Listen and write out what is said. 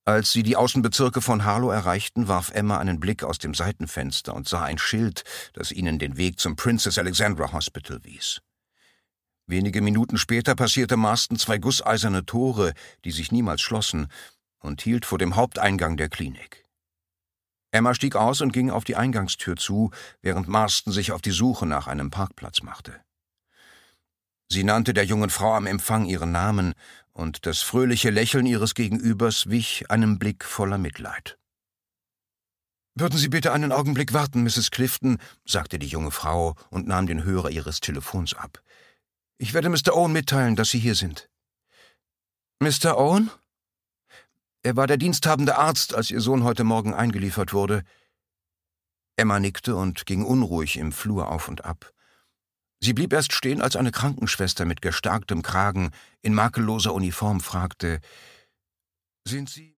Als sie die Außenbezirke von Harlow erreichten, warf Emma einen Blick aus dem Seitenfenster und sah ein Schild, das ihnen den Weg zum Princess Alexandra Hospital wies. Wenige Minuten später passierte Marston 2 gusseiserne Tore, die sich niemals schlossen, und hielt vor dem Haupteingang der Klinik. Emma stieg aus und ging auf die Eingangstür zu, während Marston sich auf die Suche nach einem Parkplatz machte. Sie nannte der jungen Frau am Empfang ihren Namen, und das fröhliche Lächeln ihres Gegenübers wich einem Blick voller Mitleid. »Würden Sie bitte einen Augenblick warten, Mrs. Clifton«, sagte die junge Frau und nahm den Hörer ihres Telefons ab. »Ich werde Mr. Owen mitteilen, dass Sie hier sind.« »Mr. Owen?« »Er war der diensthabende Arzt, als Ihr Sohn heute Morgen eingeliefert wurde.« Emma nickte und ging unruhig im Flur auf und ab. Sie blieb erst stehen, als eine Krankenschwester mit gestarktem Kragen in makelloser Uniform fragte: »Sind Sie